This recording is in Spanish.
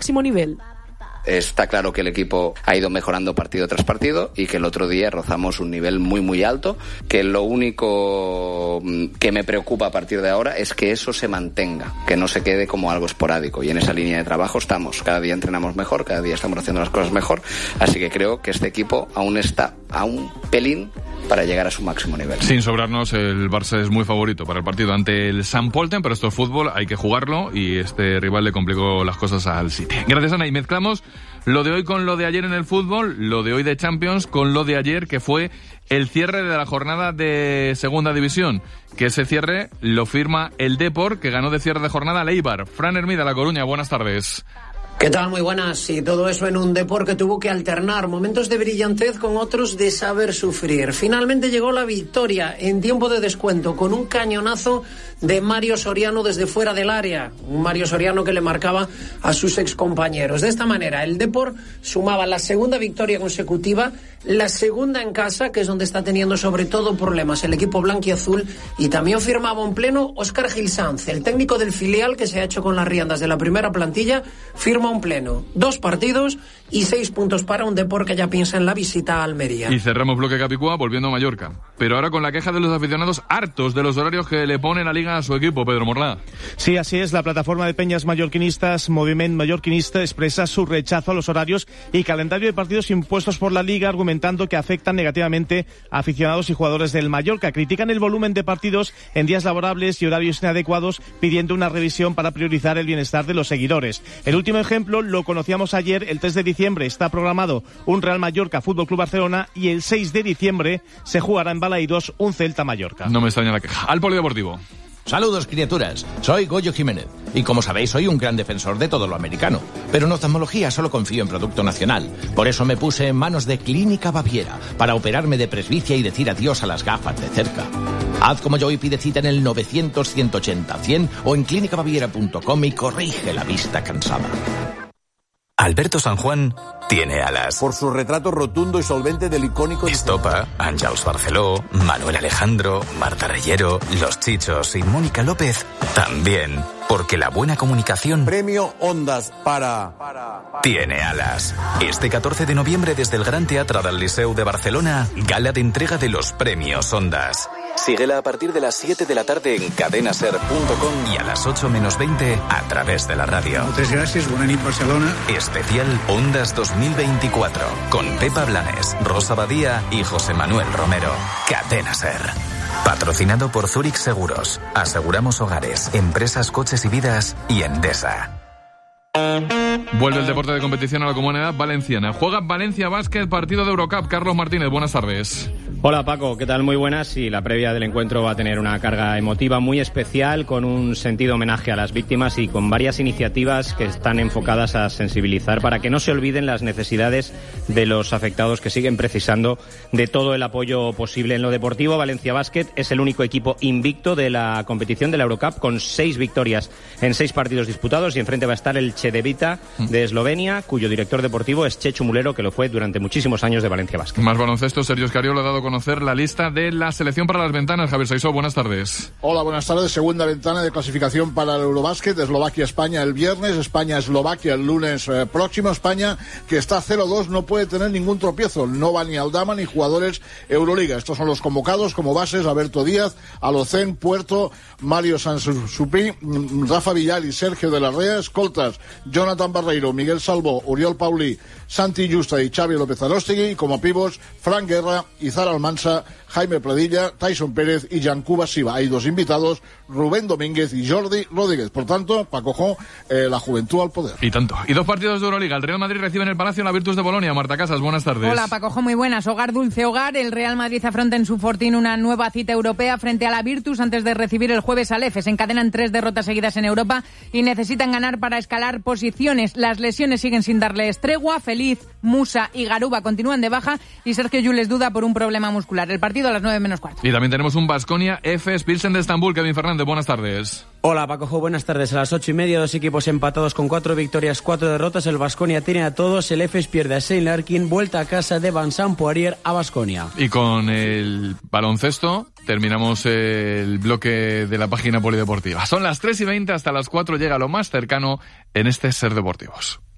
máximo nivel. Está claro que el equipo ha ido mejorando partido tras partido y que el otro día rozamos un nivel muy muy alto, que lo único que me preocupa a partir de ahora es que eso se mantenga, que no se quede como algo esporádico, y en esa línea de trabajo estamos. Cada día entrenamos mejor, cada día estamos haciendo las cosas mejor, así que creo que este equipo aún está a un pelín para llegar a su máximo nivel. Sin sobrarnos, el Barça es muy favorito para el partido ante el St. Pölten, pero esto es fútbol, hay que jugarlo y este rival le complicó las cosas al City. Gracias, Ana, y mezclamos lo de hoy con lo de ayer en el fútbol, lo de hoy de Champions con lo de ayer, que fue el cierre de la jornada de Segunda División, que ese cierre lo firma el Depor, que ganó de cierre de jornada al Eibar. Fran Hermida, La Coruña, buenas tardes. ¿Qué tal? Muy buenas. Y todo eso en un Depor que tuvo que alternar momentos de brillantez con otros de saber sufrir. Finalmente llegó la victoria en tiempo de descuento con un cañonazo de Mario Soriano desde fuera del área. Un Mario Soriano que le marcaba a sus excompañeros. De esta manera, el Depor sumaba la segunda victoria consecutiva, la segunda en casa, que es donde está teniendo sobre todo problemas el equipo blanquiazul, y también firmaba en pleno Óscar Gil Sanz, el técnico del filial que se ha hecho con las riendas de la primera plantilla, firma un pleno. 2 partidos y 6 puntos para un Depor que ya piensa en la visita a Almería. Y cerramos bloque Capicúa volviendo a Mallorca. Pero ahora con la queja de los aficionados hartos de los horarios que le pone la Liga a su equipo, Pedro Morlá. Sí, así es. La plataforma de peñas mallorquinistas, Moviment Mallorquinista, expresa su rechazo a los horarios y calendario de partidos impuestos por la Liga, argumentando que afectan negativamente a aficionados y jugadores del Mallorca. Critican el volumen de partidos en días laborables y horarios inadecuados, pidiendo una revisión para priorizar el bienestar de los seguidores. El último ejemplo lo conocíamos ayer. El 3 de diciembre está programado un Real Mallorca Fútbol Club Barcelona y el 6 de diciembre se jugará en Balaídos un Celta Mallorca. No me extraña la queja. Al Polideportivo. Saludos, criaturas. Soy Goyo Jiménez y, como sabéis, soy un gran defensor de todo lo americano. Pero en oftalmología solo confío en producto nacional. Por eso me puse en manos de Clínica Baviera para operarme de presbicia y decir adiós a las gafas de cerca. Haz como yo y pide cita en el 900-180-100 o en clínicabaviera.com y corrige la vista cansada. Alberto San Juan tiene alas. Por su retrato rotundo y solvente del icónico... Estopa, Àngels Barceló, Manuel Alejandro, Marta Reyero, Los Chichos y Mónica López también. Porque la buena comunicación... Premio Ondas para... Tiene alas. Este 14 de noviembre desde el Gran Teatre del Liceu de Barcelona, gala de entrega de los premios Ondas. Síguela a partir de las 7 de la tarde en cadenaser.com y a las 8 menos 20 a través de la radio. Muchas gracias, buena nit Barcelona. Especial Ondas 2024 con Pepa Blanes, Rosa Badía y José Manuel Romero. Cadena Ser. Patrocinado por Zurich Seguros. Aseguramos hogares, empresas, coches y vidas y Endesa. Vuelve el deporte de competición a la Comunidad Valenciana. Juega Valencia Basket, partido de Eurocup. Carlos Martínez, buenas tardes. Hola Paco, ¿qué tal? Muy buenas. Y la previa del encuentro va a tener una carga emotiva muy especial, con un sentido homenaje a las víctimas y con varias iniciativas que están enfocadas a sensibilizar para que no se olviden las necesidades de los afectados, que siguen precisando de todo el apoyo posible. En lo deportivo, Valencia Basket es el único equipo invicto de la competición de la Eurocup, con 6 victorias en 6 partidos disputados, y enfrente va a estar el Cedevita de Eslovenia, cuyo director deportivo es Chechu Mulero, que lo fue durante muchísimos años de Valencia Basket. Más baloncesto, Sergio Escariolo ha dado a conocer la lista de la selección para las ventanas. Javier Saisó, buenas tardes. Hola, buenas tardes. Segunda ventana de clasificación para el Eurobásquet. Eslovaquia-España el viernes, España-Eslovaquia el lunes próximo. España, que está 0-2, no puede tener ningún tropiezo. No va ni Aldama ni jugadores Euroliga. Estos son los convocados como bases: Alberto Díaz, Alocén, Puerto, Mario Sansupí, Rafa Villar y Sergio de la Rea. Escoltas: Jonathan Barreiro, Miguel Salvo, Oriol Pauli, Santi Justa y Xavi López Arostegui. Y como pivos, Frank Guerra, Izar Almansa, Jaime Pradilla, Tyson Pérez y Jancuba Siva. Hay 2 invitados, Rubén Domínguez y Jordi Rodríguez. Por tanto, Paco Jo, la juventud al poder. Y tanto. Y 2 partidos de Euroliga. El Real Madrid recibe en el Palacio la Virtus de Bolonia. Marta Casas, buenas tardes. Hola, Paco Jo, muy buenas. Hogar dulce hogar. El Real Madrid afronta en su fortín una nueva cita europea frente a la Virtus antes de recibir el jueves al EFES. Encadenan 3 derrotas seguidas en Europa y necesitan ganar para escalar posiciones. Las lesiones siguen sin darles tregua. Feliz, Musa y Garuba continúan de baja y Sergio Llull duda por un problema muscular. El partido a las 9 menos cuarto. Y también tenemos un Baskonia Efes Pilsen de Estambul. Kevin Fernández, buenas tardes. Hola Paco Jo, buenas tardes. A las 8:30, 2 equipos empatados con 4 victorias, 4 derrotas. El Baskonia tiene a todos. El Efes pierde a Saint Larkin. Vuelta a casa de Vincent Poirier a Baskonia. Y con el baloncesto terminamos el bloque de la página polideportiva. Son las 3:20, hasta las 4 llega lo más cercano en este Ser Deportivos.